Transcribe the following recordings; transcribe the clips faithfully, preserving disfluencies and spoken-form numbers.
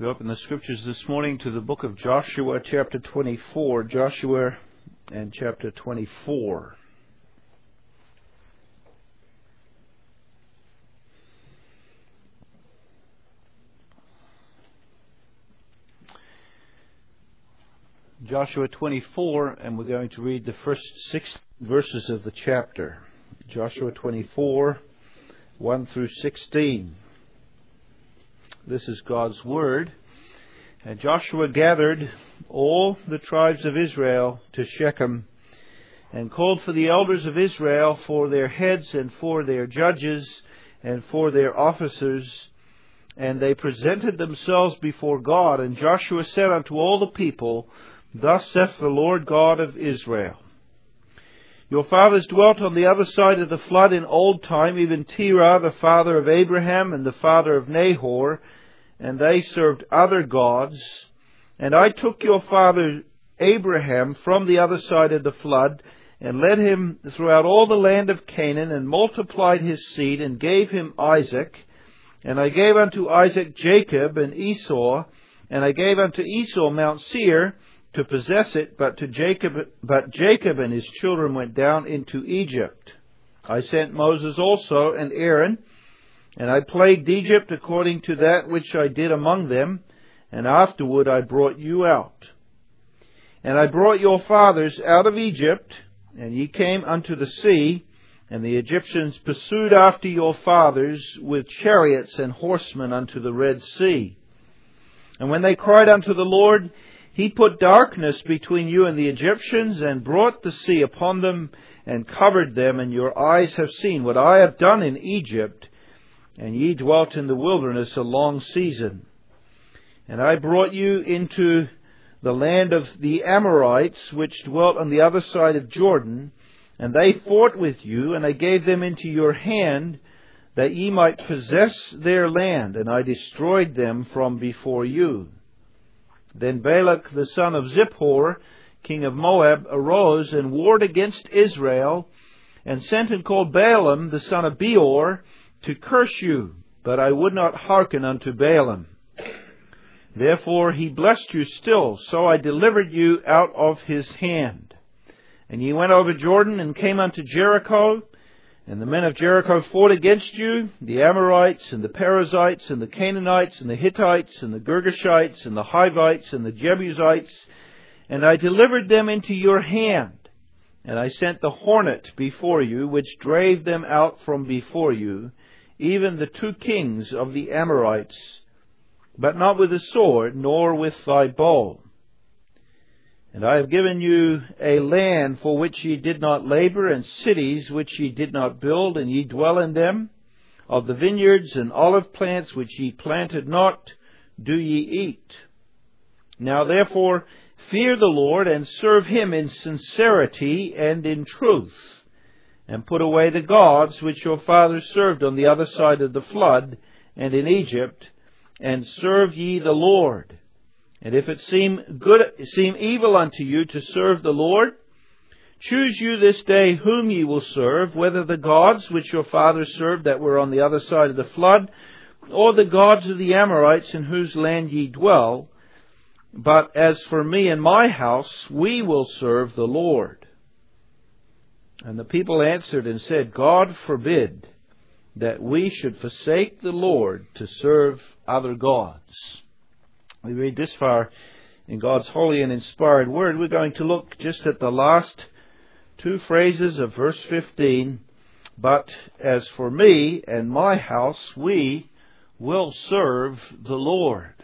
We open the scriptures this morning to the book of Joshua, chapter twenty-four. Joshua and chapter twenty-four. Joshua twenty-four, and we're going to read the first six verses of the chapter. Joshua twenty-four, one through sixteen. This is God's Word. And Joshua gathered all the tribes of Israel to Shechem, and called for the elders of Israel, for their heads, and for their judges, and for their officers. And they presented themselves before God. And Joshua said unto all the people, Thus saith the Lord God of Israel, Your fathers dwelt on the other side of the flood in old time, even Terah, the father of Abraham, and the father of Nahor, and they served other gods. And I took your father Abraham from the other side of the flood, and led him throughout all the land of Canaan, and multiplied his seed, and gave him Isaac. And I gave unto Isaac Jacob and Esau, and I gave unto Esau Mount Seir, to possess it, but to Jacob, but Jacob and his children went down into Egypt. I sent Moses also and Aaron, and I plagued Egypt according to that which I did among them, and afterward I brought you out. And I brought your fathers out of Egypt, and ye came unto the sea, and the Egyptians pursued after your fathers with chariots and horsemen unto the Red Sea. And when they cried unto the Lord, He put darkness between you and the Egyptians, and brought the sea upon them, and covered them, and your eyes have seen what I have done in Egypt, and ye dwelt in the wilderness a long season. And I brought you into the land of the Amorites, which dwelt on the other side of Jordan, and they fought with you, and I gave them into your hand, that ye might possess their land, and I destroyed them from before you. Then Balak the son of Zippor, king of Moab, arose and warred against Israel, and sent and called Balaam the son of Beor to curse you, but I would not hearken unto Balaam. Therefore he blessed you still, so I delivered you out of his hand. And ye went over Jordan, and came unto Jericho, and the men of Jericho fought against you, the Amorites, and the Perizzites, and the Canaanites, and the Hittites, and the Girgashites, and the Hivites, and the Jebusites, and I delivered them into your hand. And I sent the hornet before you, which drave them out from before you, even the two kings of the Amorites, but not with a sword, nor with thy bow. And I have given you a land for which ye did not labor, and cities which ye did not build, and ye dwell in them. Of the vineyards and olive plants which ye planted not, do ye eat. Now therefore fear the Lord, and serve Him in sincerity and in truth, and put away the gods which your fathers served on the other side of the flood, and in Egypt, and serve ye the Lord. And if it seem good, seem evil unto you to serve the Lord, choose you this day whom ye will serve, whether the gods which your fathers served that were on the other side of the flood, or the gods of the Amorites in whose land ye dwell. But as for me and my house, we will serve the Lord. And the people answered and said, God forbid that we should forsake the Lord to serve other gods. We read this far in God's holy and inspired Word. We're going to look just at the last two phrases of verse fifteen. But as for me and my house, we will serve the Lord.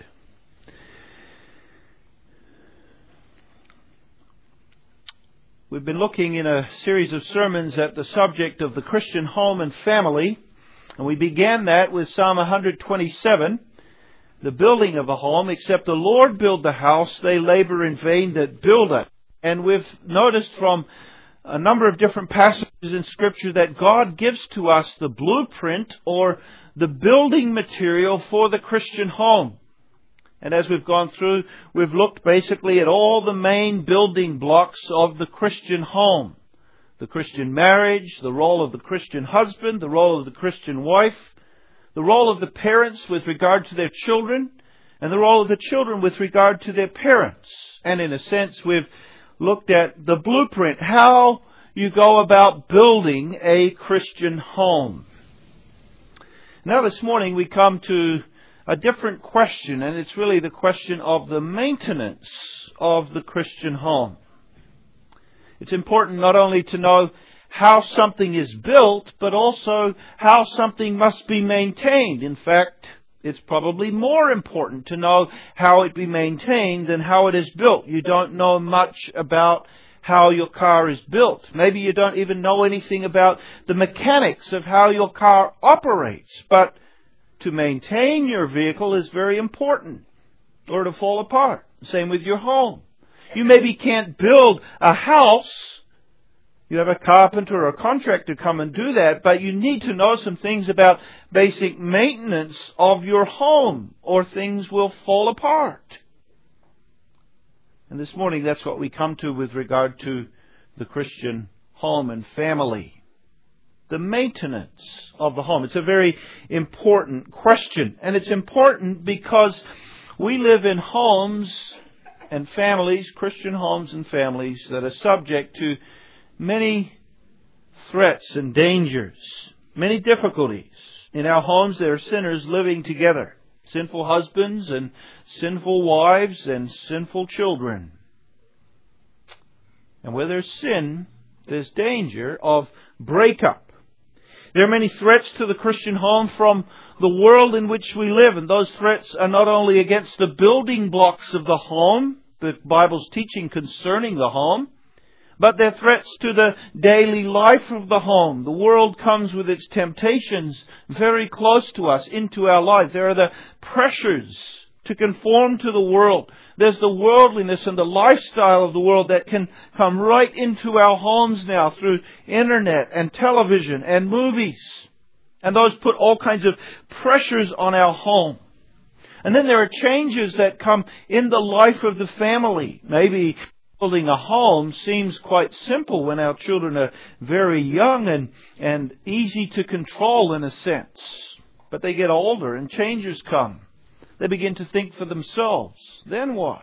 We've been looking in a series of sermons at the subject of the Christian home and family, and we began that with Psalm one twenty-seven. The building of a home, except the Lord build the house, they labor in vain that build it. And we've noticed from a number of different passages in Scripture that God gives to us the blueprint or the building material for the Christian home. And as we've gone through, we've looked basically at all the main building blocks of the Christian home. The Christian marriage, the role of the Christian husband, the role of the Christian wife, the role of the parents with regard to their children, and the role of the children with regard to their parents. And in a sense, we've looked at the blueprint, how you go about building a Christian home. Now this morning we come to a different question, and it's really the question of the maintenance of the Christian home. It's important not only to know how something is built, but also how something must be maintained. In fact, it's probably more important to know how it be maintained than how it is built. You don't know much about how your car is built. Maybe you don't even know anything about the mechanics of how your car operates. But to maintain your vehicle is very important, or to fall apart. Same with your home. You maybe can't build a house. You have a carpenter or a contractor come and do that, but you need to know some things about basic maintenance of your home, or things will fall apart. And this morning, that's what we come to with regard to the Christian home and family. The maintenance of the home. It's a very important question. And it's important because we live in homes and families, Christian homes and families, that are subject to many threats and dangers, many difficulties. In our homes, there are sinners living together. Sinful husbands and sinful wives and sinful children. And where there's sin, there's danger of breakup. There are many threats to the Christian home from the world in which we live. And those threats are not only against the building blocks of the home, the Bible's teaching concerning the home, but they're threats to the daily life of the home. The world comes with its temptations very close to us, into our lives. There are the pressures to conform to the world. There's the worldliness and the lifestyle of the world that can come right into our homes now through internet and television and movies. And those put all kinds of pressures on our home. And then there are changes that come in the life of the family. Maybe building a home seems quite simple when our children are very young and, and easy to control in a sense. But they get older and changes come. They begin to think for themselves. Then what?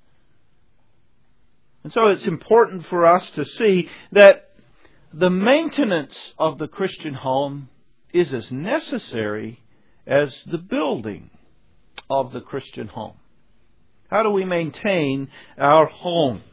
And so it's important for us to see that the maintenance of the Christian home is as necessary as the building of the Christian home. How do we maintain our homes?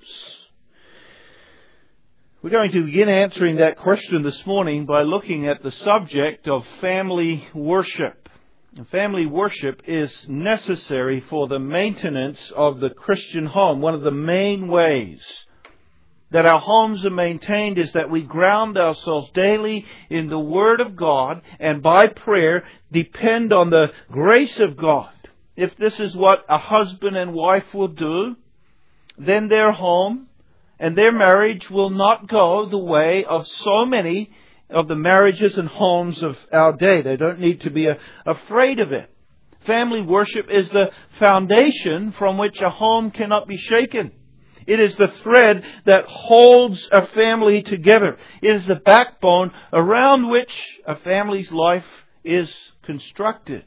We're going to begin answering that question this morning by looking at the subject of family worship. And family worship is necessary for the maintenance of the Christian home. One of the main ways that our homes are maintained is that we ground ourselves daily in the Word of God, and by prayer depend on the grace of God. If this is what a husband and wife will do, then their home and their marriage will not go the way of so many of the marriages and homes of our day. They don't need to be a, afraid of it. Family worship is the foundation from which a home cannot be shaken. It is the thread that holds a family together. It is the backbone around which a family's life is constructed.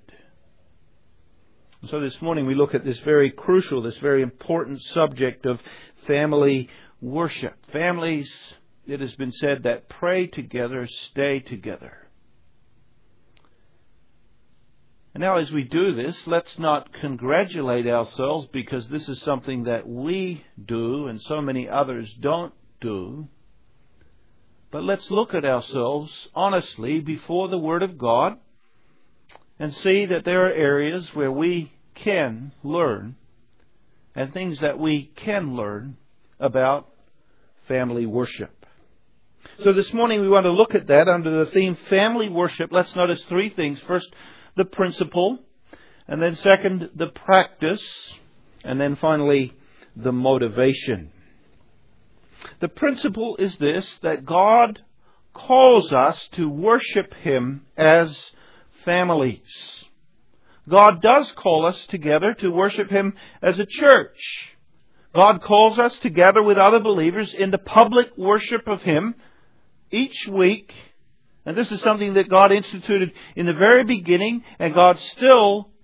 So this morning we look at this very crucial, this very important subject of family worship. Families, it has been said, that pray together, stay together. And now as we do this, let's not congratulate ourselves because this is something that we do and so many others don't do. But let's look at ourselves honestly before the Word of God and see that there are areas where we can learn and things that we can learn about family worship. So this morning we want to look at that under the theme family worship. Let's notice three things. First, the principle, and then second, the practice, and then finally, the motivation. The principle is this, that God calls us to worship Him as families. God does call us together to worship Him as a church. God calls us to gather with other believers in the public worship of Him each week. And this is something that God instituted in the very beginning, and God still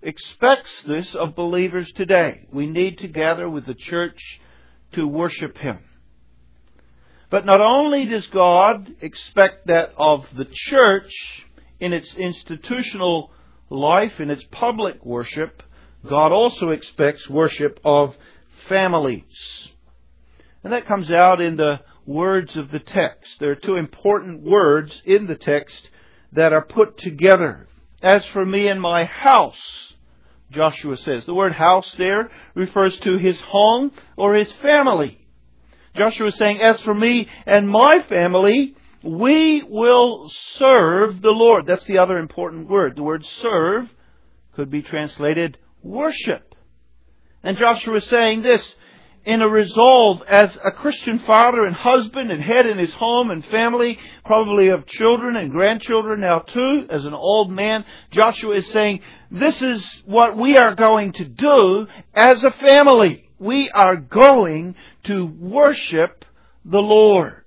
expects this of believers today. We need to gather with the church to worship Him. But not only does God expect that of the church in its institutional life, in its public worship, God also expects worship of families. And that comes out in the words of the text. There are two important words in the text that are put together. As for me and my house, Joshua says. The word house there refers to his home or his family. Joshua is saying, as for me and my family, we will serve the Lord. That's the other important word. The word serve could be translated worship. And Joshua is saying this in a resolve as a Christian father and husband and head in his home and family, probably of children and grandchildren now too, as an old man. Joshua is saying, this is what we are going to do as a family. We are going to worship the Lord.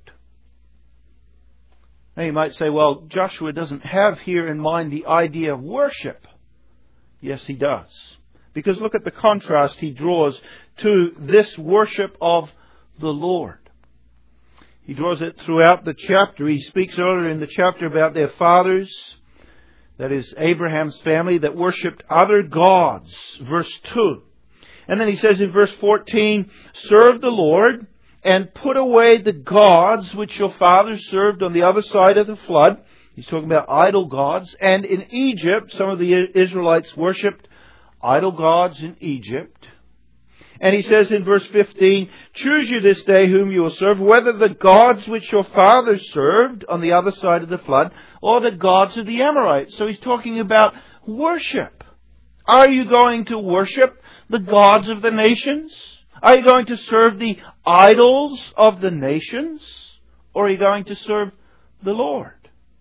Now you might say, well, Joshua doesn't have here in mind the idea of worship. Yes, he does. Because look at the contrast he draws to this worship of the Lord. He draws it throughout the chapter. He speaks earlier in the chapter about their fathers, that is Abraham's family, that worshipped other gods. Verse two. And then he says in verse fourteen, serve the Lord and put away the gods which your fathers served on the other side of the flood. He's talking about idol gods. And in Egypt, some of the Israelites worshipped idol gods in Egypt. And he says in verse fifteen, choose you this day whom you will serve, whether the gods which your fathers served on the other side of the flood, or the gods of the Amorites. So he's talking about worship. Are you going to worship the gods of the nations? Are you going to serve the idols of the nations? Or are you going to serve the Lord?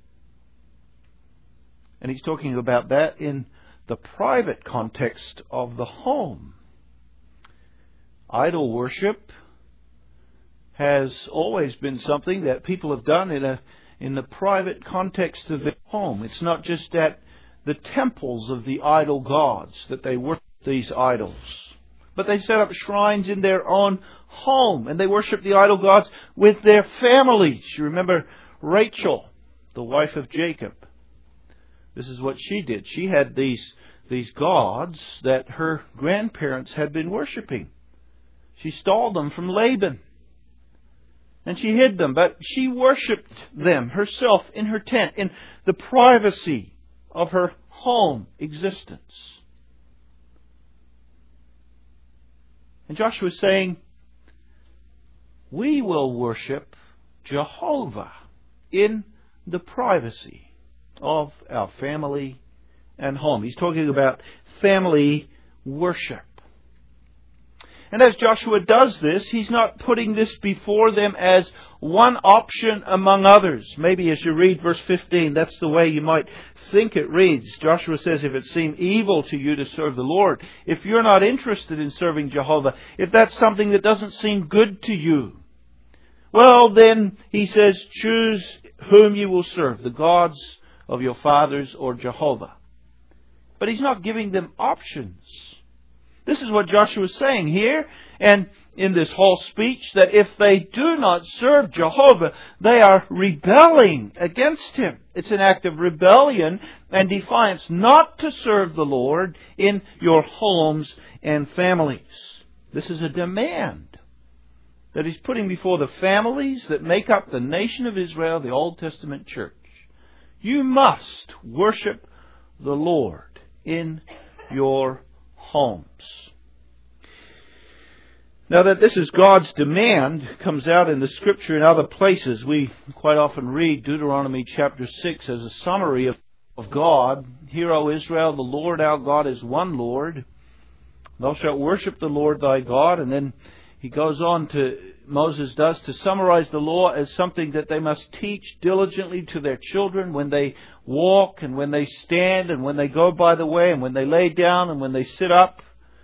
And he's talking about that in the private context of the home. Idol worship has always been something that people have done in a in the private context of their home. It's not just at the temples of the idol gods that they worship these idols, but they set up shrines in their own home and they worship the idol gods with their families. You remember Rachel, the wife of Jacob. This is what she did. She had these these gods that her grandparents had been worshipping. She stole them from Laban. And she hid them. But she worshipped them herself in her tent, in the privacy of her home existence. And Joshua is saying, we will worship Jehovah in the privacy of our family and home. He's talking about family worship. And as Joshua does this, he's not putting this before them as one option among others. Maybe as you read verse fifteen, that's the way you might think it reads. Joshua says, if it seem evil to you to serve the Lord, if you're not interested in serving Jehovah, if that's something that doesn't seem good to you, well then, he says, choose whom you will serve, the gods of your fathers or Jehovah. But he's not giving them options. This is what Joshua is saying here and in this whole speech, that if they do not serve Jehovah, they are rebelling against Him. It's an act of rebellion and defiance not to serve the Lord in your homes and families. This is a demand that He's putting before the families that make up the nation of Israel, the Old Testament church. You must worship the Lord in your homes. Now that this is God's demand comes out in the Scripture in other places. We quite often read Deuteronomy chapter six as a summary of, of God. Hear, O Israel, the Lord our God is one Lord. Thou shalt worship the Lord thy God. And then he goes on to, Moses does, to summarize the law as something that they must teach diligently to their children when they walk and when they stand and when they go by the way and when they lay down and when they sit up.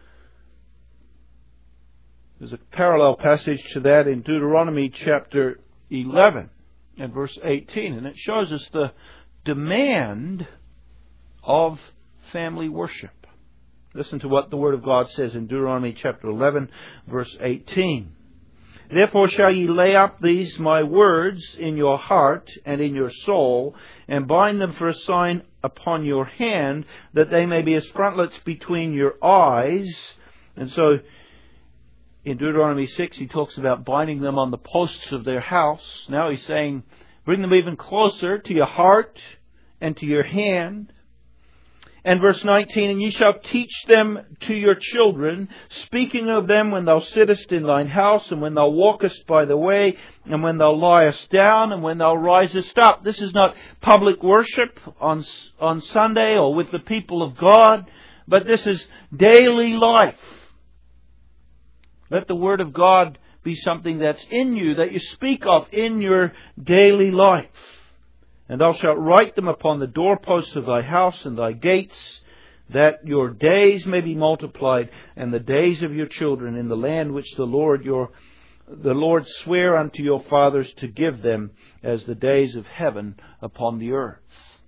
There's a parallel passage to that in Deuteronomy chapter eleven and verse eighteen. And it shows us the demand of family worship. Listen to what the Word of God says in Deuteronomy chapter eleven, verse eighteen. Therefore shall ye lay up these my words in your heart and in your soul, and bind them for a sign upon your hand, that they may be as frontlets between your eyes. And so in Deuteronomy six he talks about binding them on the posts of their house. Now he's saying, bring them even closer to your heart and to your hand. And verse nineteen, and ye shall teach them to your children, speaking of them when thou sittest in thine house, and when thou walkest by the way, and when thou liest down, and when thou risest up. This is not public worship on, on Sunday or with the people of God, but this is daily life. Let the Word of God be something that's in you, that you speak of in your daily life. And thou shalt write them upon the doorposts of thy house and thy gates, that your days may be multiplied, and the days of your children in the land which the Lord your the Lord sware unto your fathers to give them, as the days of heaven upon the earth.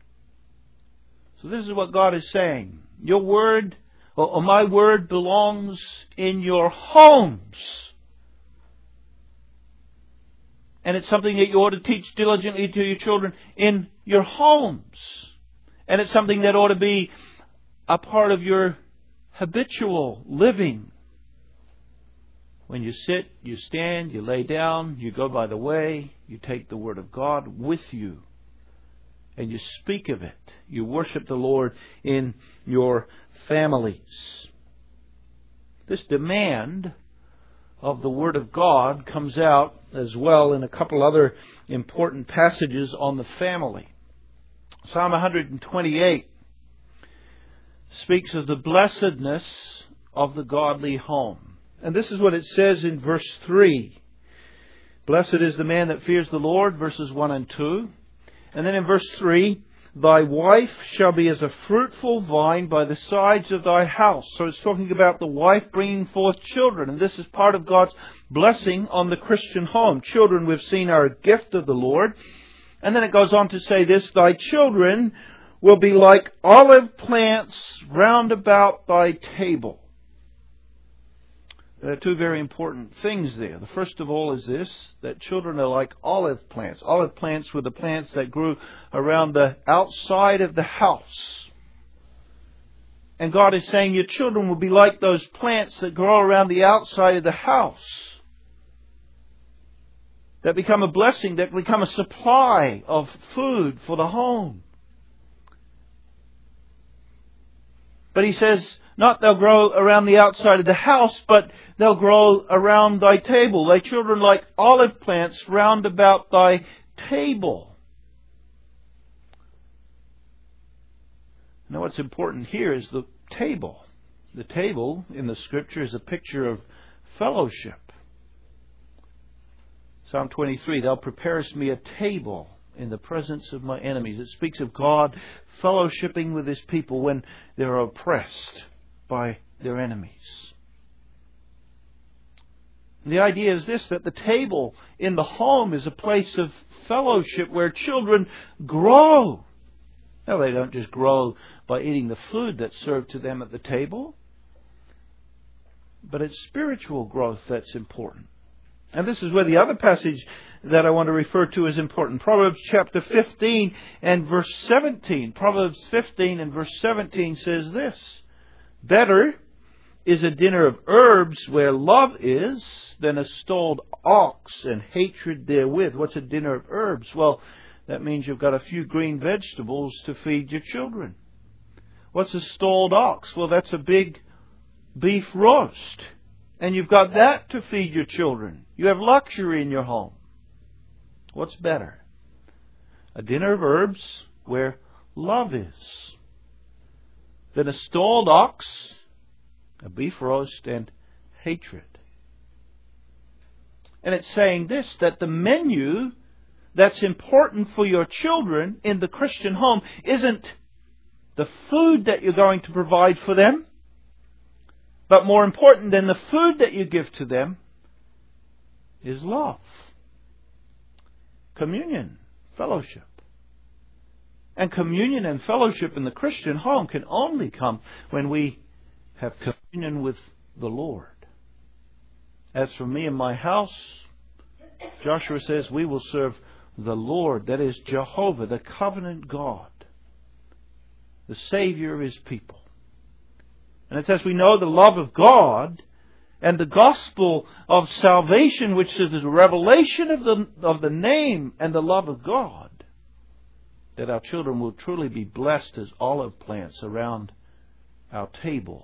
So this is what God is saying. Your word, or my word, belongs in your homes. And it's something that you ought to teach diligently to your children in your homes. And it's something that ought to be a part of your habitual living. When you sit, you stand, you lay down, you go by the way, you take the Word of God with you. And you speak of it. You worship the Lord in your families. This demand of the Word of God comes out as well in a couple other important passages on the family. Psalm one twenty-eight speaks of the blessedness of the godly home. And this is what it says in verse three. Blessed is the man that fears the Lord, verses one and two. And then in verse three, thy wife shall be as a fruitful vine by the sides of thy house. So it's talking about the wife bringing forth children. And this is part of God's blessing on the Christian home. Children, we've seen, are a gift of the Lord. And then it goes on to say this, thy children will be like olive plants round about thy table. There are two very important things there. The first of all is this, that children are like olive plants. Olive plants were the plants that grew around the outside of the house. And God is saying your children will be like those plants that grow around the outside of the house. That become a blessing, that become a supply of food for the home. But He says, not they'll grow around the outside of the house, but they'll grow around thy table. Thy children like olive plants round about thy table. Now what's important here is the table. The table in the Scripture is a picture of fellowship. Psalm twenty-three, thou preparest me a table in the presence of my enemies. It speaks of God fellowshipping with His people when they're oppressed by their enemies. And the idea is this, that the table in the home is a place of fellowship where children grow. Now, they don't just grow by eating the food that's served to them at the table, but it's spiritual growth that's important. And this is where the other passage that I want to refer to is important. Proverbs chapter fifteen and verse seventeen. Proverbs fifteen and verse seventeen says this, better is a dinner of herbs where love is than a stalled ox and hatred therewith. What's a dinner of herbs? Well, that means you've got a few green vegetables to feed your children. What's a stalled ox? Well, that's a big beef roast. And you've got that to feed your children. You have luxury in your home. What's better? A dinner of herbs where love is than a stalled ox, a beef roast, and hatred. And it's saying this, that the menu that's important for your children in the Christian home isn't the food that you're going to provide for them, but more important than the food that you give to them is love, communion, fellowship. And communion and fellowship in the Christian home can only come when we have communion with the Lord. As for me and my house, Joshua says, we will serve the Lord, that is Jehovah, the covenant God, the Savior of His people. And it's as we know the love of God and the gospel of salvation, which is the revelation of the, of the name and the love of God, that our children will truly be blessed as olive plants around our table.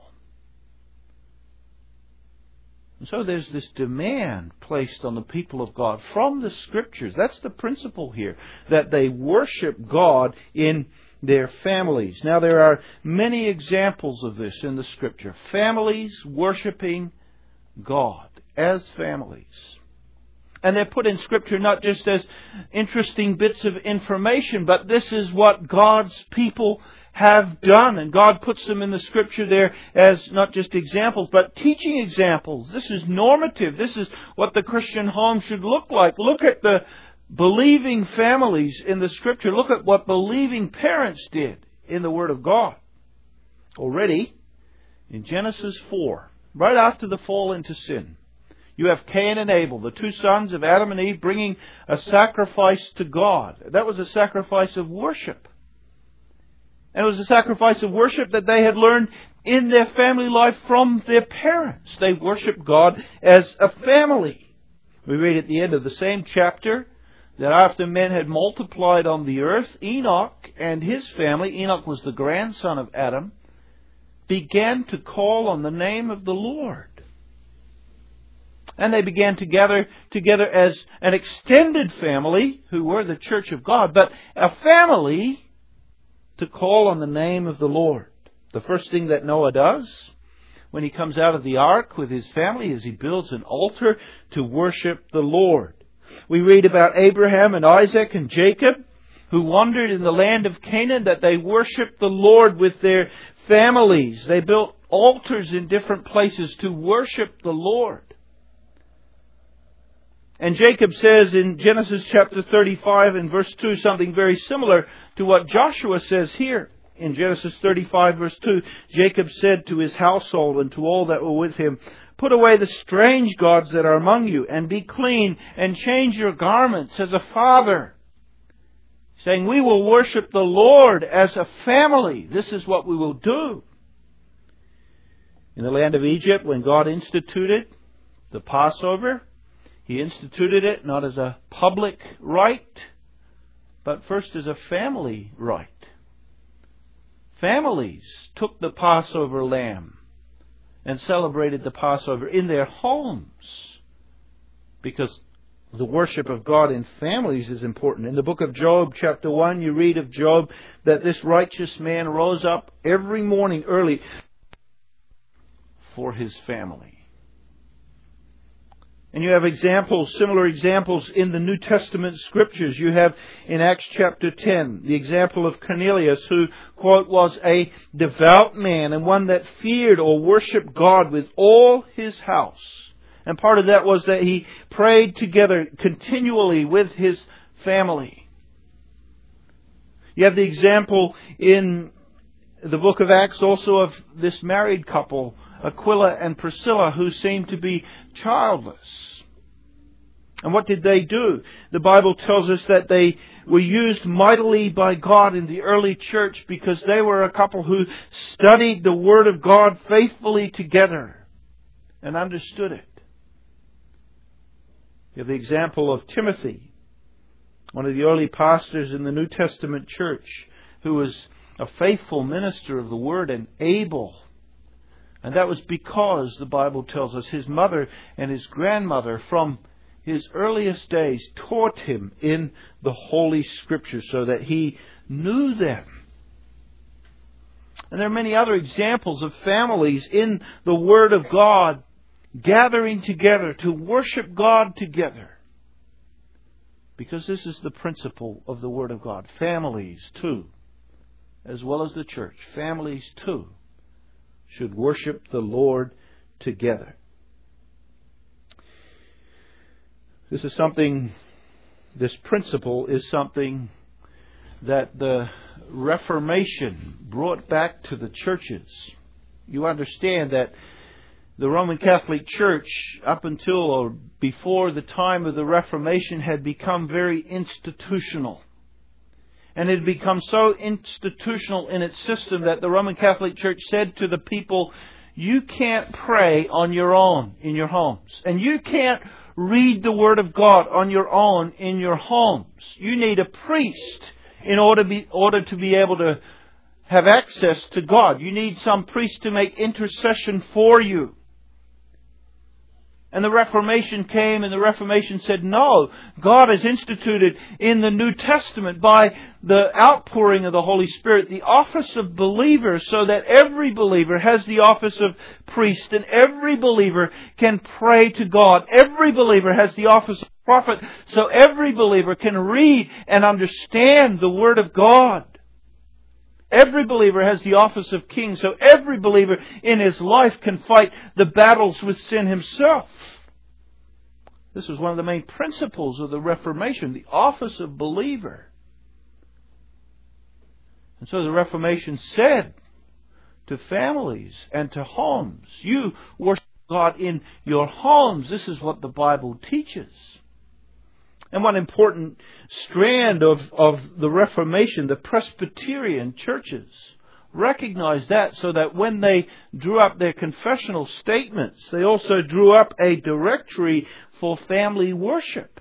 And so there's this demand placed on the people of God from the Scriptures. That's the principle here, that they worship God in their families. Now there are many examples of this in the Scripture. Families worshiping God as families. And they're put in Scripture not just as interesting bits of information, but this is what God's people have done. And God puts them in the Scripture there as not just examples, but teaching examples. This is normative. This is what the Christian home should look like. Look at the believing families in the Scripture. Look at what believing parents did in the Word of God. Already, in Genesis four, right after the fall into sin, you have Cain and Abel, the two sons of Adam and Eve, bringing a sacrifice to God. That was a sacrifice of worship. And it was a sacrifice of worship that they had learned in their family life from their parents. They worshiped God as a family. We read at the end of the same chapter that after men had multiplied on the earth, Enoch and his family, Enoch was the grandson of Adam, began to call on the name of the Lord. And they began to gather together as an extended family, who were the church of God, but a family to call on the name of the Lord. The first thing that Noah does when he comes out of the ark with his family is he builds an altar to worship the Lord. We read about Abraham and Isaac and Jacob, who wandered in the land of Canaan, that they worshiped the Lord with their families. They built altars in different places to worship the Lord. And Jacob says in Genesis chapter thirty-five and verse two something very similar to what Joshua says here. In Genesis thirty-five verse two, Jacob said to his household and to all that were with him, "Put away the strange gods that are among you, and be clean, and change your garments as a father." Saying, we will worship the Lord as a family. This is what we will do. In the land of Egypt, when God instituted the Passover, He instituted it not as a public rite, but first as a family rite. Families took the Passover lamb and celebrated the Passover in their homes, because the worship of God in families is important. In the book of Job, chapter one, you read of Job that this righteous man rose up every morning early for his family. And you have examples, similar examples in the New Testament Scriptures. You have in Acts chapter ten, the example of Cornelius, who, quote, was a devout man and one that feared or worshipped God with all his house. And part of that was that he prayed together continually with his family. You have the example in the book of Acts also of this married couple, Aquila and Priscilla, who seemed to be childless. And what did they do? The Bible tells us that they were used mightily by God in the early church because they were a couple who studied the Word of God faithfully together and understood it. You have the example of Timothy, one of the early pastors in the New Testament church, who was a faithful minister of the Word and able. And that was because, the Bible tells us, his mother and his grandmother from his earliest days taught him in the Holy Scriptures so that he knew them. And there are many other examples of families in the Word of God gathering together to worship God together. Because this is the principle of the Word of God. Families, too, as well as the church, families, too, should worship the Lord together. This is something, this principle is something that the Reformation brought back to the churches You understand that the Roman Catholic Church, up until or before the time of the Reformation, had become very institutional. And it had become so institutional in its system that the Roman Catholic Church said to the people, you can't pray on your own in your homes. And you can't read the Word of God on your own in your homes. You need a priest in order, be, order to be able to have access to God. You need some priest to make intercession for you. And the Reformation came, and the Reformation said, no, God has instituted in the New Testament by the outpouring of the Holy Spirit the office of believer, so that every believer has the office of priest, and every believer can pray to God. Every believer has the office of prophet, so every believer can read and understand the Word of God. Every believer has the office of king, so every believer in his life can fight the battles with sin himself. This was one of the main principles of the Reformation, the office of believer. And so the Reformation said to families and to homes, you worship God in your homes. This is what the Bible teaches. And one important strand of, of the Reformation, the Presbyterian churches, recognized that, so that when they drew up their confessional statements, they also drew up a directory for family worship.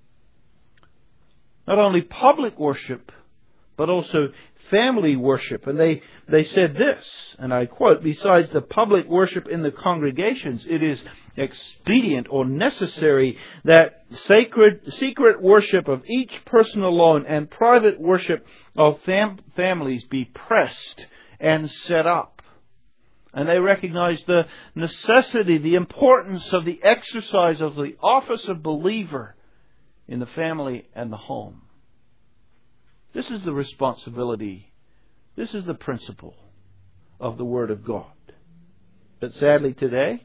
Not only public worship, but also family worship. And they, they said this, and I quote, besides the public worship in the congregations, it is expedient or necessary that sacred secret worship of each person alone and private worship of fam- families be pressed and set up. And they recognized the necessity, the importance of the exercise of the office of believer in the family and the home. This is the responsibility, this is the principle of the Word of God. But sadly today,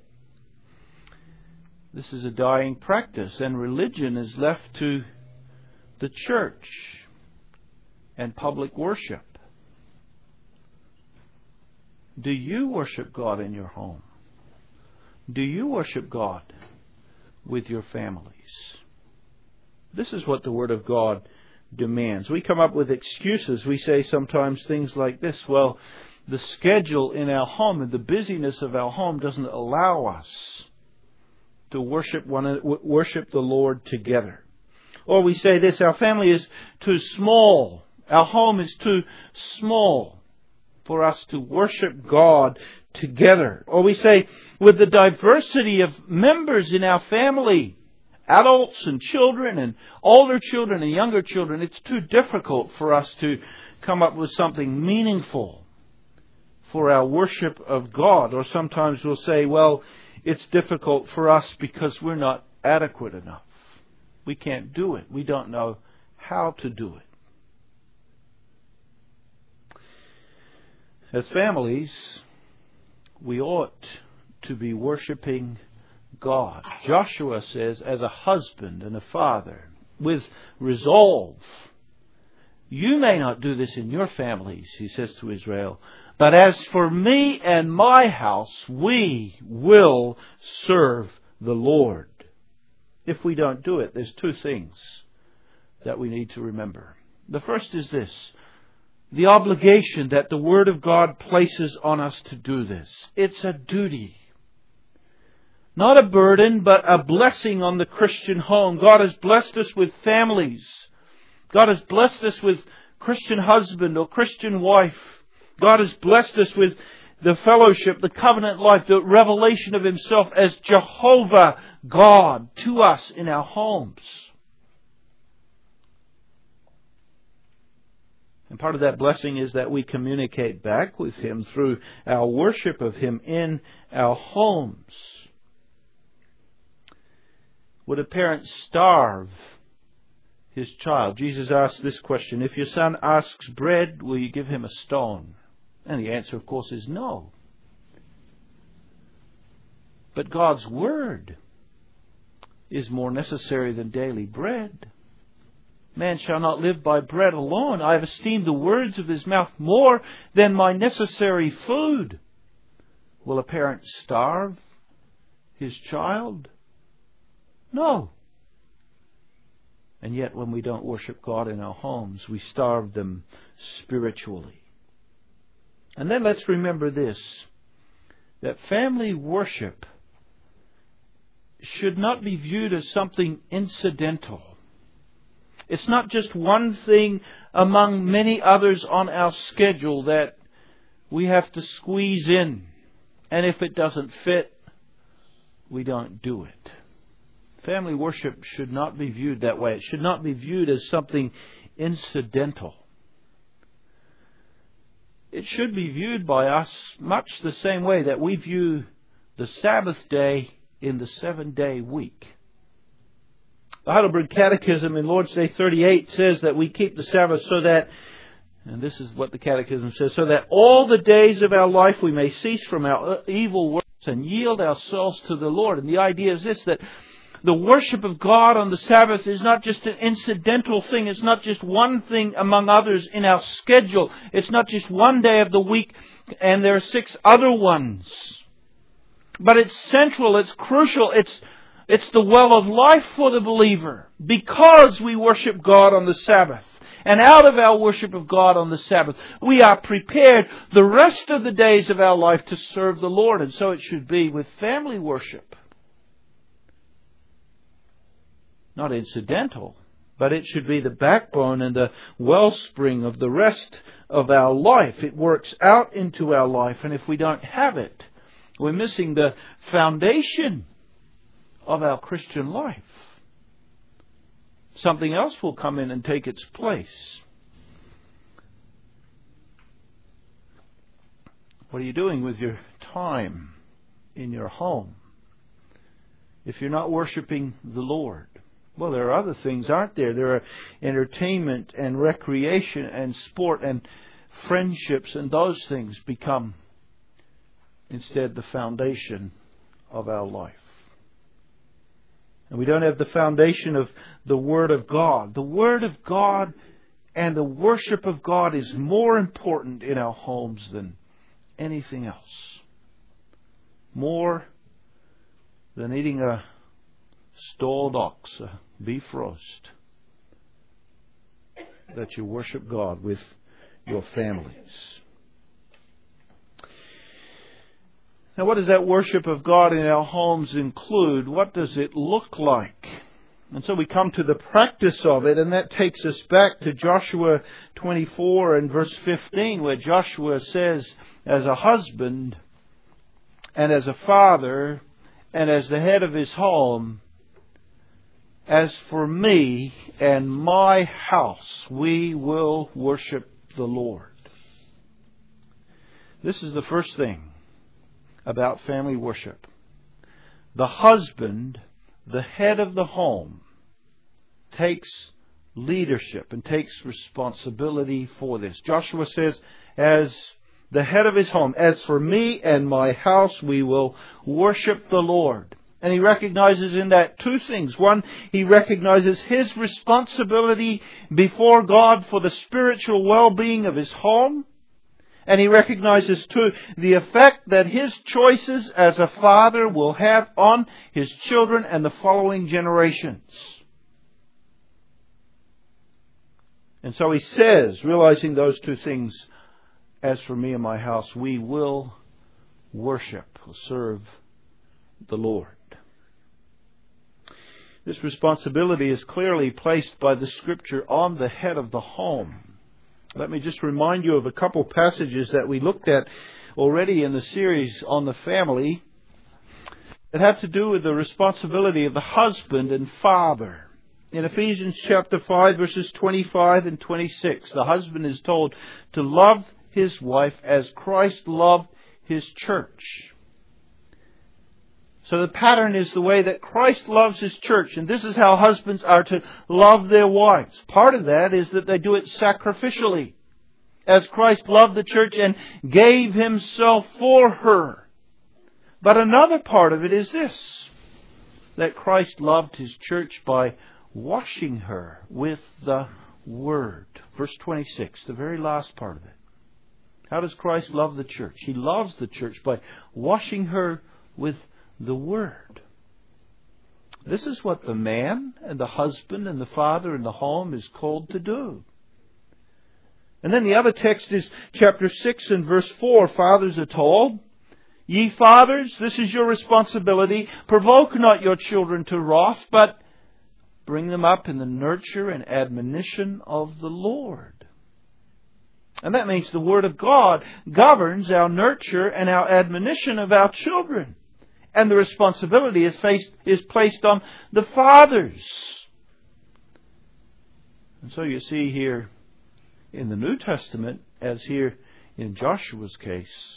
this is a dying practice, and religion is left to the church and public worship. Do you worship God in your home? Do you worship God with your families? This is what the Word of God demands. We come up with excuses. We say sometimes things like this, well, the schedule in our home and the busyness of our home doesn't allow us to worship one, worship the Lord together. Or we say this, our family is too small. Our home is too small for us to worship God together. Or we say, with the diversity of members in our family, adults and children and older children and younger children, it's too difficult for us to come up with something meaningful for our worship of God. Or sometimes we'll say, well, it's difficult for us because we're not adequate enough. We can't do it. We don't know how to do it. As families, we ought to be worshiping God. Joshua says, as a husband and a father, with resolve. You may not do this in your families, he says to Israel, but as for me and my house, we will serve the Lord. If we don't do it, there's two things that we need to remember. The first is this, the obligation that the Word of God places on us to do this. It's a duty. Not a burden, but a blessing on the Christian home. God has blessed us with families. God has blessed us with Christian husband or Christian wife. God has blessed us with the fellowship, the covenant life, the revelation of Himself as Jehovah God to us in our homes. And part of that blessing is that we communicate back with Him through our worship of Him in our homes. Would a parent starve his child? Jesus asked this question, if your son asks bread, will you give him a stone? And the answer, of course, is no. But God's Word is more necessary than daily bread. Man shall not live by bread alone. I have esteemed the words of His mouth more than my necessary food. Will a parent starve his child? No. And yet when we don't worship God in our homes, we starve them spiritually. And then let's remember this, that family worship should not be viewed as something incidental. It's not just one thing among many others on our schedule that we have to squeeze in. And if it doesn't fit, we don't do it. Family worship should not be viewed that way. It should not be viewed as something incidental. It should be viewed by us much the same way that we view the Sabbath day in the seven-day week. The Heidelberg Catechism in Lord's Day thirty-eight says that we keep the Sabbath so that, and this is what the Catechism says, so that all the days of our life we may cease from our evil works and yield ourselves to the Lord. And the idea is this, that the worship of God on the Sabbath is not just an incidental thing. It's not just one thing among others in our schedule. It's not just one day of the week and there are six other ones. But it's central, it's crucial, it's it's the well of life for the believer, because we worship God on the Sabbath. And out of our worship of God on the Sabbath, we are prepared the rest of the days of our life to serve the Lord. And so it should be with family worship. Not incidental, but it should be the backbone and the wellspring of the rest of our life. It works out into our life, and if we don't have it, we're missing the foundation of our Christian life. Something else will come in and take its place. What are you doing with your time in your home if you're not worshiping the Lord? Well, there are other things, aren't there? There are entertainment and recreation and sport and friendships, and those things become instead the foundation of our life. And we don't have the foundation of the Word of God. The Word of God and the worship of God is more important in our homes than anything else. More than eating a stalled ox, a beef roast. That you worship God with your families. Now, what does that worship of God in our homes include? What does it look like? And so we come to the practice of it, and that takes us back to Joshua twenty-four and verse fifteen, where Joshua says, as a husband and as a father and as the head of his home, as for me and my house, we will worship the Lord. This is the first thing about family worship. The husband, the head of the home, takes leadership and takes responsibility for this. Joshua says, as the head of his home, as for me and my house, we will worship the Lord. And he recognizes in that two things. One, he recognizes his responsibility before God for the spiritual well-being of his home. And he recognizes, too, the effect that his choices as a father will have on his children and the following generations. And so he says, realizing those two things, as for me and my house, we will worship, serve the Lord. This responsibility is clearly placed by the Scripture on the head of the home. Let me just remind you of a couple passages that we looked at already in the series on the family that have to do with the responsibility of the husband and father. In Ephesians chapter five, verses twenty-five and twenty-six, the husband is told to love his wife as Christ loved his church. So the pattern is the way that Christ loves His church. And this is how husbands are to love their wives. Part of that is that they do it sacrificially. As Christ loved the church and gave Himself for her. But another part of it is this. That Christ loved His church by washing her with the Word. Verse twenty-six, the very last part of it. How does Christ love the church? He loves the church by washing her with the Word. This is what the man and the husband and the father in the home is called to do. And then the other text is chapter six and verse four. Fathers are told, "Ye fathers, this is your responsibility. Provoke not your children to wrath, but bring them up in the nurture and admonition of the Lord." And that means the Word of God governs our nurture and our admonition of our children. And the responsibility is, faced, is placed on the fathers. And so you see here in the New Testament, as here in Joshua's case,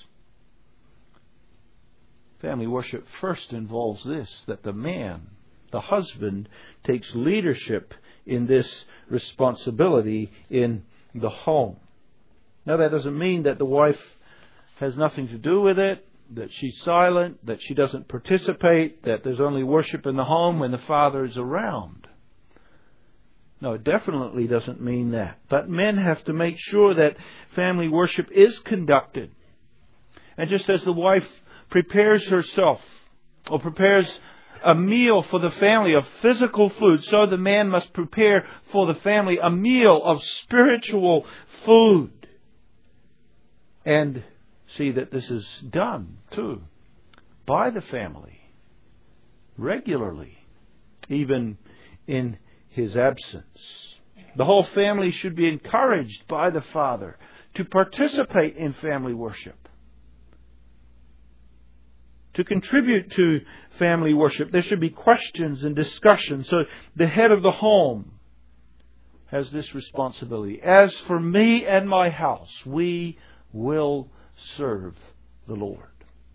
family worship first involves this, that the man, the husband, takes leadership in this responsibility in the home. Now that doesn't mean that the wife has nothing to do with it, that she's silent, that she doesn't participate, that there's only worship in the home when the father is around. No, it definitely doesn't mean that. But men have to make sure that family worship is conducted. And just as the wife prepares herself or prepares a meal for the family of physical food, so the man must prepare for the family a meal of spiritual food. And see that this is done, too, by the family, regularly, even in his absence. The whole family should be encouraged by the father to participate in family worship, to contribute to family worship. There should be questions and discussions. So the head of the home has this responsibility. As for me and my house, we will serve the Lord.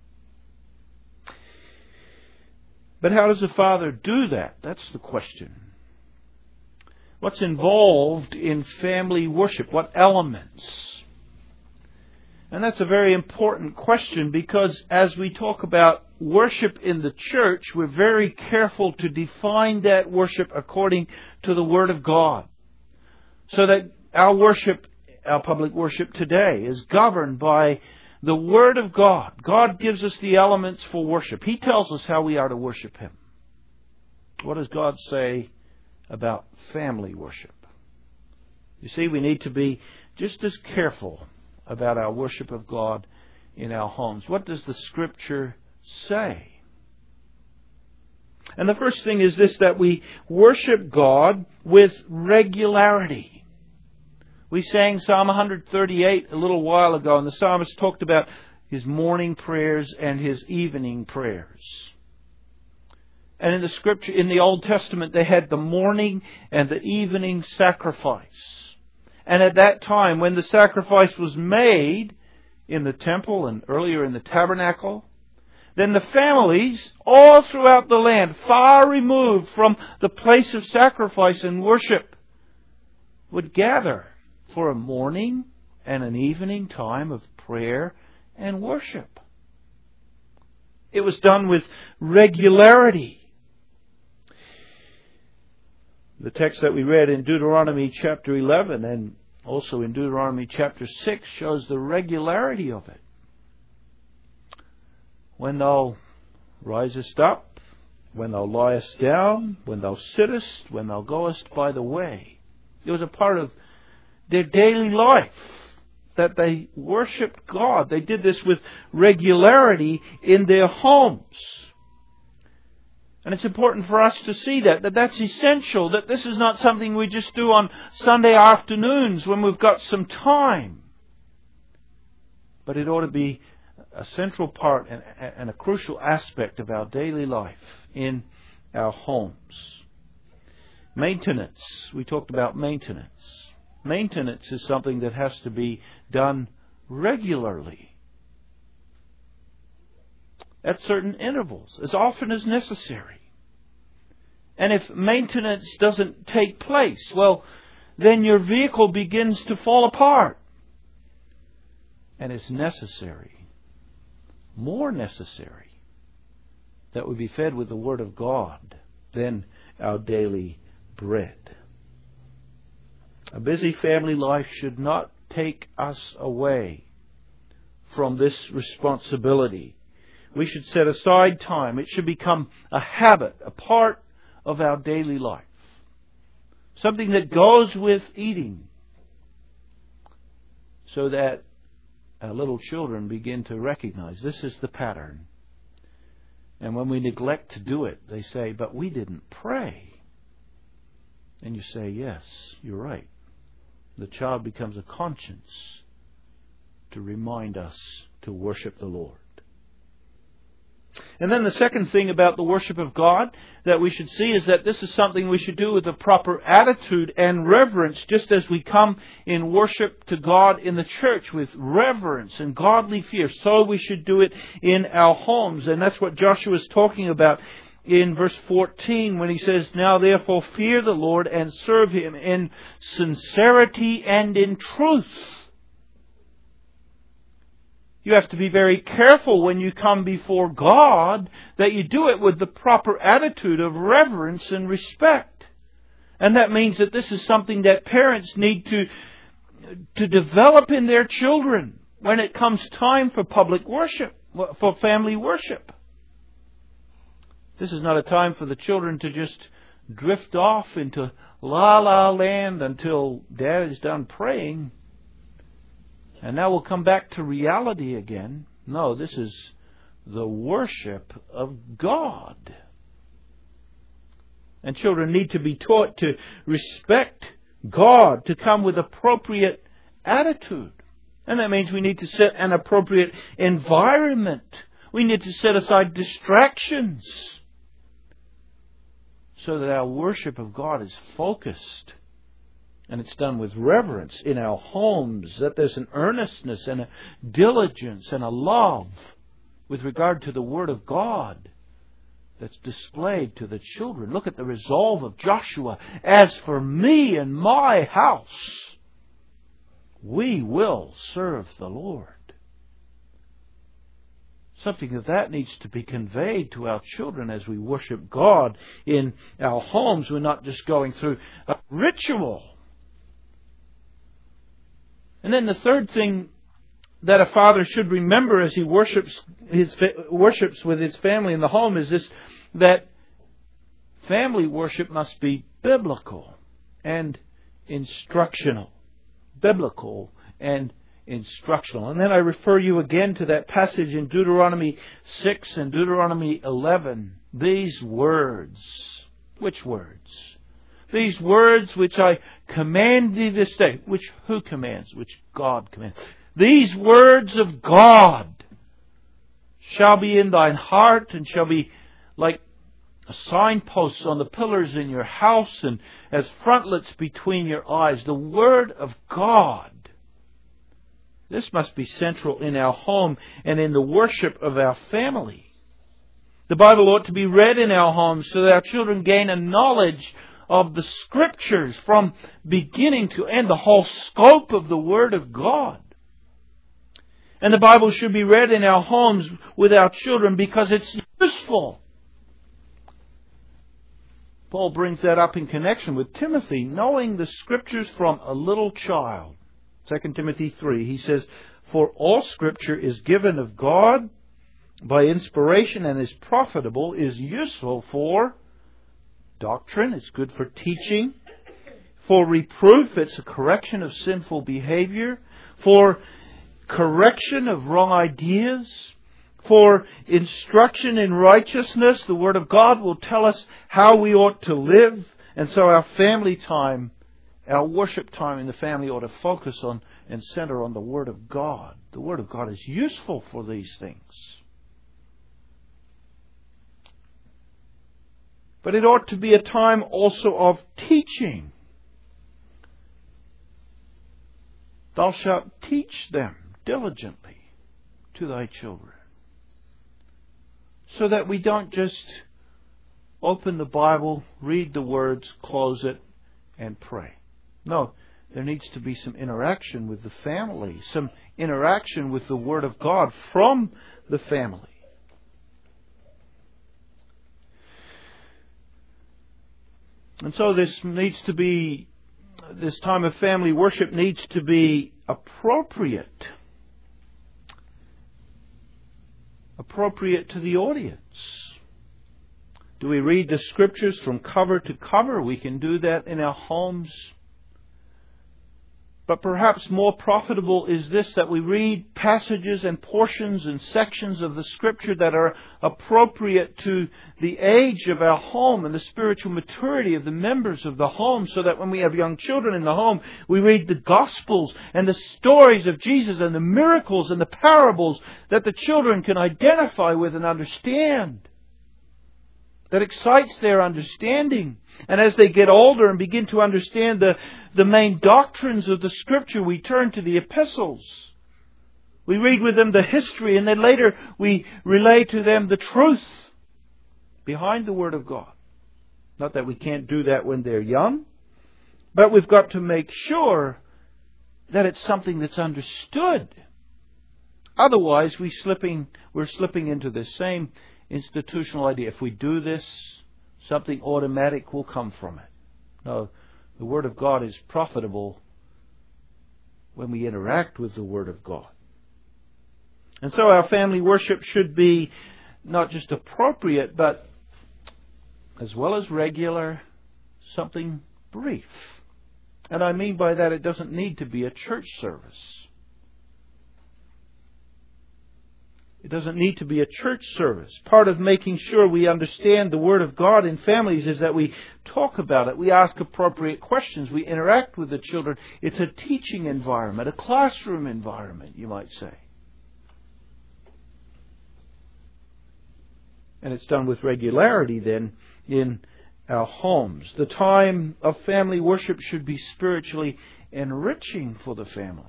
But how does a father do that? That's the question. What's involved in family worship? What elements? And that's a very important question, because as we talk about worship in the church, we're very careful to define that worship according to the Word of God, so that our worship, our public worship today, is governed by the Word of God. God gives us the elements for worship. He tells us how we are to worship Him. What does God say about family worship? You see, we need to be just as careful about our worship of God in our homes. What does the Scripture say? And the first thing is this, that we worship God with regularity. We sang Psalm one thirty-eight a little while ago, and the psalmist talked about his morning prayers and his evening prayers. And in the Scripture, in the Old Testament, they had the morning and the evening sacrifice. And at that time, when the sacrifice was made in the temple and earlier in the tabernacle, then the families all throughout the land, far removed from the place of sacrifice and worship, would gather for a morning and an evening time of prayer and worship. It was done with regularity. The text that we read in Deuteronomy chapter eleven and also in Deuteronomy chapter six shows the regularity of it. When thou risest up, when thou liest down, when thou sittest, when thou goest by the way. It was a part of their daily life that they worshipped God. They did this with regularity in their homes. And it's important for us to see that, that that's essential, that this is not something we just do on Sunday afternoons when we've got some time. But it ought to be a central part and, and a crucial aspect of our daily life in our homes. Maintenance. We talked about maintenance. Maintenance is something that has to be done regularly, at certain intervals, as often as necessary. And if maintenance doesn't take place, well, then your vehicle begins to fall apart. And it's necessary, more necessary, that we be fed with the Word of God than our daily bread. A busy family life should not take us away from this responsibility. We should set aside time. It should become a habit, a part of our daily life. Something that goes with eating, so that our little children begin to recognize this is the pattern. And when we neglect to do it, they say, "But we didn't pray." And you say, "Yes, you're right." The child becomes a conscience to remind us to worship the Lord. And then the second thing about the worship of God that we should see is that this is something we should do with a proper attitude and reverence, just as we come in worship to God in the church with reverence and godly fear. So we should do it in our homes. And that's what Joshua is talking about in verse fourteen when he says, "Now therefore fear the Lord and serve Him in sincerity and in truth." You have to be very careful when you come before God that you do it with the proper attitude of reverence and respect. And that means that this is something that parents need to, to develop in their children when it comes time for public worship, for family worship. This is not a time for the children to just drift off into la-la land until Dad is done praying. And now we'll come back to reality again. No, this is the worship of God. And children need to be taught to respect God, to come with appropriate attitude. And that means we need to set an appropriate environment. We need to set aside distractions so that our worship of God is focused. And it's done with reverence in our homes, that there's an earnestness and a diligence and a love with regard to the Word of God that's displayed to the children. Look at the resolve of Joshua. "As for me and my house, we will serve the Lord." Something of that needs to be conveyed to our children as we worship God in our homes. We're not just going through a ritual. And then the third thing that a father should remember as he worships his worships with his family in the home is this: that family worship must be biblical and instructional. Biblical and instructional. And then I refer you again to that passage in Deuteronomy six and Deuteronomy eleven. These words. Which words? These words which I command thee this day. Which who commands? Which God commands. These words of God shall be in thine heart, and shall be like signposts on the pillars in your house, and as frontlets between your eyes. The Word of God. This must be central in our home and in the worship of our family. The Bible ought to be read in our homes so that our children gain a knowledge of the Scriptures from beginning to end, the whole scope of the Word of God. And the Bible should be read in our homes with our children because it's useful. Paul brings that up in connection with Timothy, knowing the Scriptures from a little child. Second Timothy three, he says, "For all Scripture is given of God by inspiration and is profitable, is useful for doctrine," it's good for teaching, "for reproof," it's a correction of sinful behavior, "for correction of wrong ideas, for instruction in righteousness." The Word of God will tell us how we ought to live. And so our family time, our worship time in the family ought to focus on and center on the Word of God. The Word of God is useful for these things. But it ought to be a time also of teaching. "Thou shalt teach them diligently to thy children." So that we don't just open the Bible, read the words, close it, and pray. No, there needs to be some interaction with the family, some interaction with the Word of God from the family. And so this needs to be, this time of family worship needs to be appropriate. appropriate to the audience? Do we read the Scriptures from cover to cover? We can do that in our homes. But perhaps more profitable is this, that we read passages and portions and sections of the Scripture that are appropriate to the age of our home and the spiritual maturity of the members of the home, so that when we have young children in the home, we read the Gospels and the stories of Jesus and the miracles and the parables that the children can identify with and understand. That excites their understanding. And as they get older and begin to understand the, the main doctrines of the Scripture, we turn to the epistles. We read with them the history, and then later we relay to them the truth behind the Word of God. Not that we can't do that when they're young, but we've got to make sure that it's something that's understood. Otherwise, we slipping, we're slipping into the same institutional idea. If we do this, something automatic will come from it. No, the Word of God is profitable when we interact with the Word of God. And so our family worship should be not just appropriate, but as well as regular, something brief. And I mean by that, it doesn't need to be a church service. It doesn't need to be a church service. Part of making sure we understand the Word of God in families is that we talk about it. We ask appropriate questions. We interact with the children. It's a teaching environment, a classroom environment, you might say. And it's done with regularity then in our homes. The time of family worship should be spiritually enriching for the family,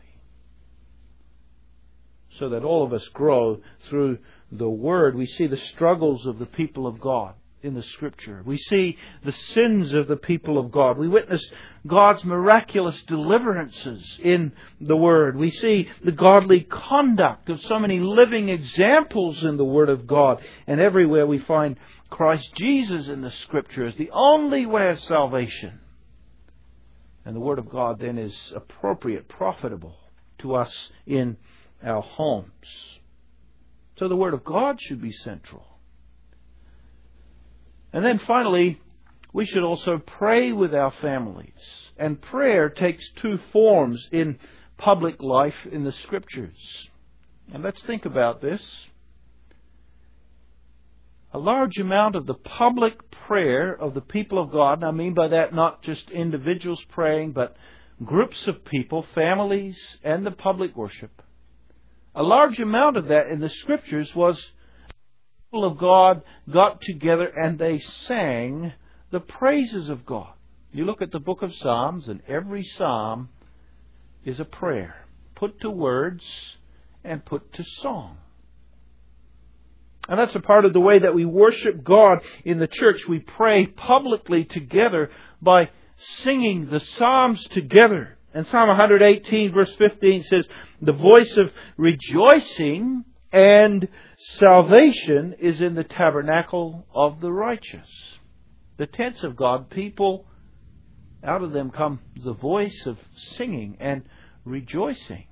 so that all of us grow through the Word. We see the struggles of the people of God in the Scripture. We see the sins of the people of God. We witness God's miraculous deliverances in the Word. We see the godly conduct of so many living examples in the Word of God. And everywhere we find Christ Jesus in the Scripture as the only way of salvation. And the Word of God then is appropriate, profitable to us in our homes. So the Word of God should be central. And then finally, we should also pray with our families. And prayer takes two forms in public life in the Scriptures. And let's think about this. A large amount of the public prayer of the people of God, and I mean by that not just individuals praying, but groups of people, families, and the public worship. A large amount of that in the Scriptures was the people of God got together and they sang the praises of God. You look at the book of Psalms, and every psalm is a prayer put to words and put to song. And that's a part of the way that we worship God in the church. We pray publicly together by singing the psalms together. And Psalm one eighteen verse fifteen says, "The voice of rejoicing and salvation is in the tabernacle of the righteous." The tents of God, people, out of them comes the voice of singing and rejoicing.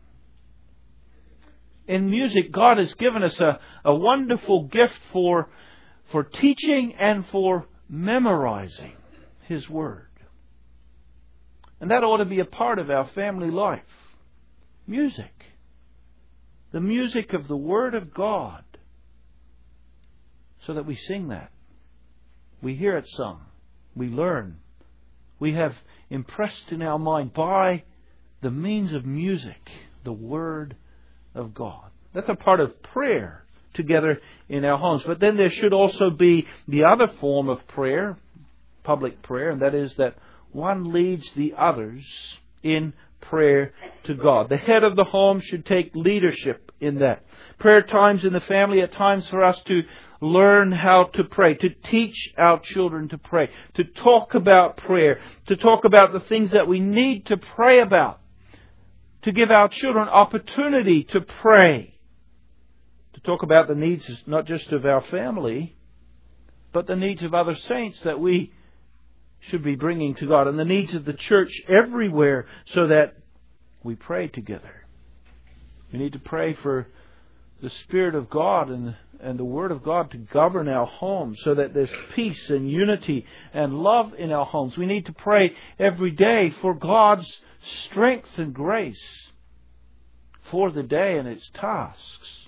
In music, God has given us a, a wonderful gift for, for teaching and for memorizing His Word. And that ought to be a part of our family life. Music. The music of the Word of God. So that we sing that. We hear it sung. We learn. We have impressed in our mind by the means of music the Word of God. That's a part of prayer together in our homes. But then there should also be the other form of prayer, public prayer, and that is that one leads the others in prayer to God. The head of the home should take leadership in that. Prayer times in the family are times for us to learn how to pray, to teach our children to pray, to talk about prayer, to talk about the things that we need to pray about, to give our children opportunity to pray, to talk about the needs not just of our family, but the needs of other saints that we should be bringing to God, and the needs of the church everywhere, so that we pray together. We need to pray for the Spirit of God and, and the Word of God to govern our homes so that there's peace and unity and love in our homes. We need to pray every day for God's strength and grace for the day and its tasks.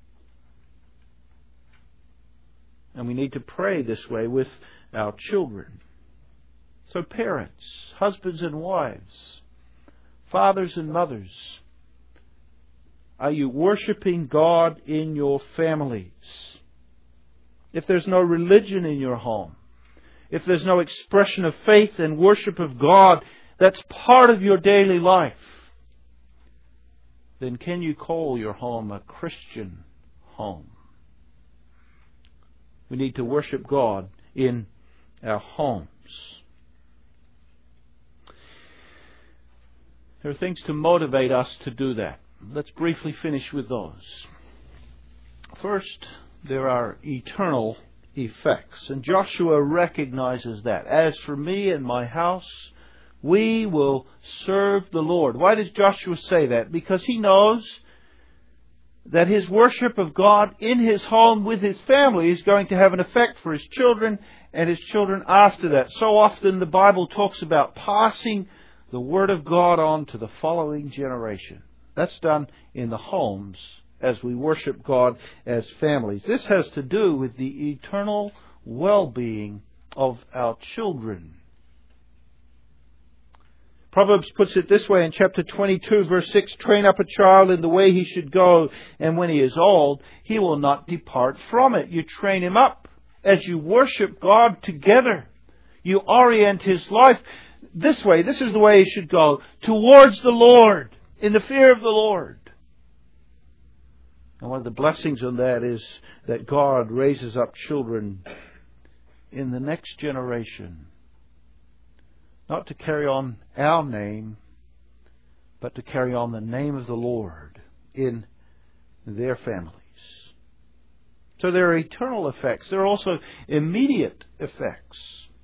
And we need to pray this way with our children. So parents, husbands and wives, fathers and mothers, are you worshiping God in your families? If there's no religion in your home, if there's no expression of faith and worship of God that's part of your daily life, then can you call your home a Christian home? We need to worship God in our homes. There are things to motivate us to do that. Let's briefly finish with those. First, there are eternal effects. And Joshua recognizes that. As for me and my house, we will serve the Lord. Why does Joshua say that? Because he knows that his worship of God in his home with his family is going to have an effect for his children and his children after that. So often the Bible talks about passing the Word of God on to the following generation. That's done in the homes as we worship God as families. This has to do with the eternal well-being of our children. Proverbs puts it this way in chapter twenty-two, verse six, train up a child in the way he should go, and when he is old, he will not depart from it. You train him up as you worship God together. You orient his life this way. This is the way he should go, towards the Lord, in the fear of the Lord. And one of the blessings on that is that God raises up children in the next generation, not to carry on our name, but to carry on the name of the Lord in their families. So there are eternal effects. There are also immediate effects.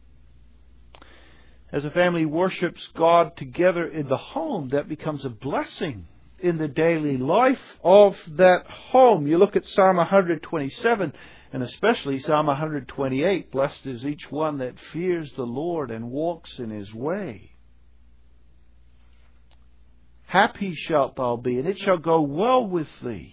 As a family worships God together in the home, that becomes a blessing in the daily life of that home. You look at Psalm one twenty-seven, and especially Psalm one twenty-eight. Blessed is each one that fears the Lord and walks in His way. Happy shalt thou be, and it shall go well with thee.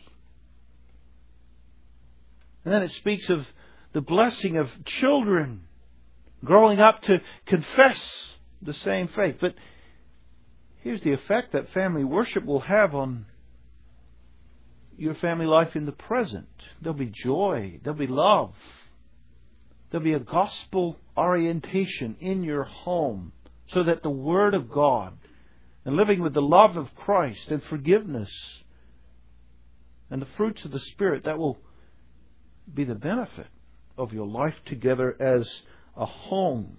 And then it speaks of the blessing of children growing up to confess the same faith. But here's the effect that family worship will have on your family life in the present. There'll be joy. There'll be love. There'll be a gospel orientation in your home so that the Word of God and living with the love of Christ and forgiveness and the fruits of the Spirit, that will be the benefit of your life together as a home.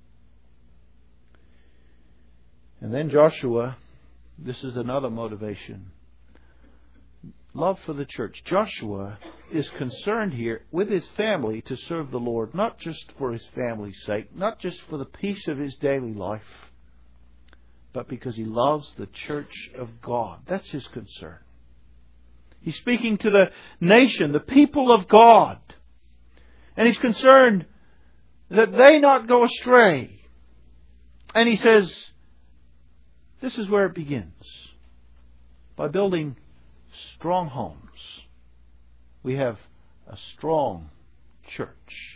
And then Joshua, this is another motivation. Love for the church. Joshua is concerned here with his family to serve the Lord, not just for his family's sake, not just for the peace of his daily life, but because he loves the church of God. That's his concern. He's speaking to the nation, the people of God. And he's concerned that they not go astray. And he says, this is where it begins. By building strong homes, we have a strong church.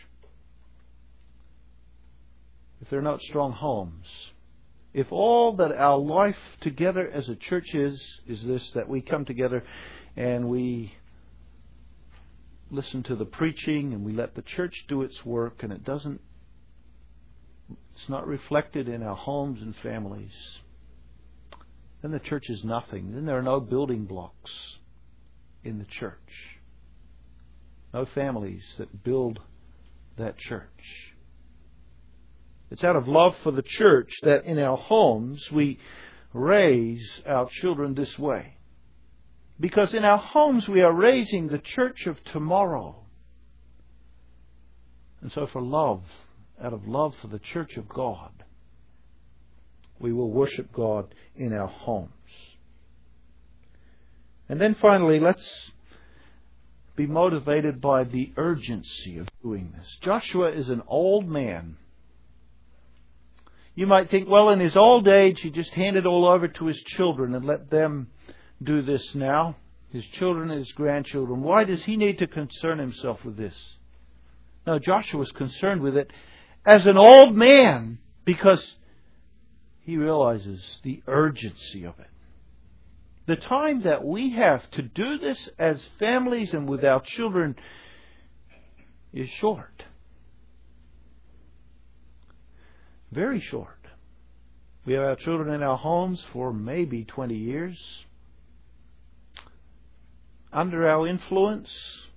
If they're not strong homes, if all that our life together as a church is, is this, that we come together and we listen to the preaching and we let the church do its work, and it doesn't, it's not reflected in our homes and families, then the church is nothing. Then there are no building blocks in the church. No families that build that church. It's out of love for the church that in our homes we raise our children this way. Because in our homes we are raising the church of tomorrow. And so for love, out of love for the church of God, we will worship God in our homes. And then finally, let's be motivated by the urgency of doing this. Joshua is an old man. You might think, well, in his old age, he just handed all over to his children and let them do this now. His children and his grandchildren. Why does he need to concern himself with this? No, Joshua was concerned with it as an old man because he realizes the urgency of it. The time that we have to do this as families and with our children is short. Very short. We have our children in our homes for maybe twenty years. Under our influence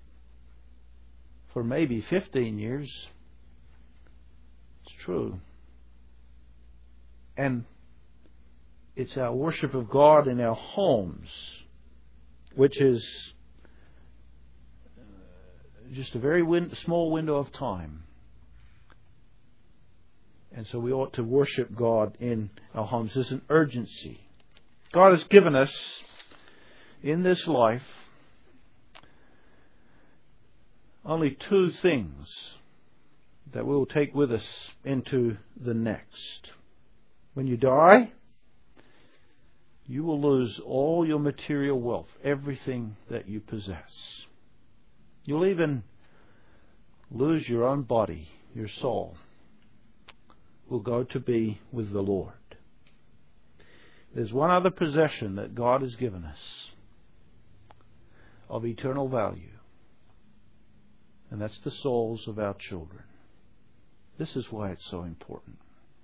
for maybe fifteen years. It's true. And it's our worship of God in our homes, which is just a very win- small window of time. And so we ought to worship God in our homes. There's an urgency. God has given us in this life only two things that we will take with us into the next. When you die, you will lose all your material wealth, everything that you possess. You'll even lose your own body, your soul will go to be with the Lord. There's one other possession that God has given us of eternal value, and that's the souls of our children. This is why it's so important.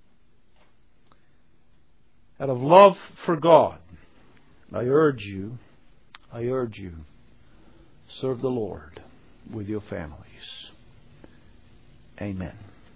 Out of love for God, I urge you, I urge you, serve the Lord with your families. Amen.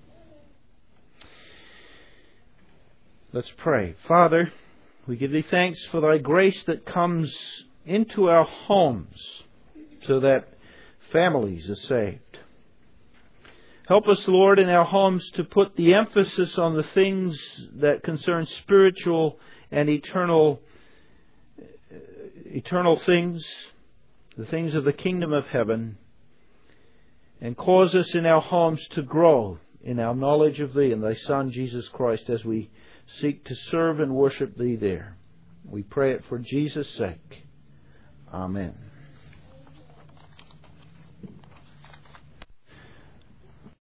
Let's pray. Father, we give Thee thanks for Thy grace that comes into our homes so that families are saved. Help us, Lord, in our homes to put the emphasis on the things that concern spiritual and eternal, eternal things, the things of the kingdom of heaven, and cause us in our homes to grow in our knowledge of Thee and Thy Son, Jesus Christ, as we seek to serve and worship Thee there. We pray it for Jesus' sake. Amen.